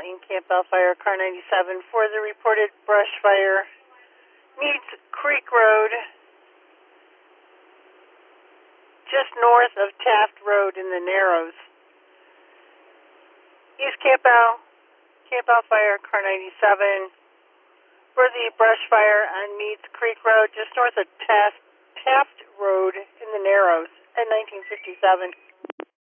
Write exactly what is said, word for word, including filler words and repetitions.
in Camp Bell Fire, car ninety-seven, for the reported brush fire. Meets Creek Road, just north of Taft Road in the Narrows. East Camp Bell, Camp Bell Fire, car ninety-seven, for the brush fire on Meets Creek Road, just north of Taft, Taft Road in the Narrows at nineteen fifty-seven.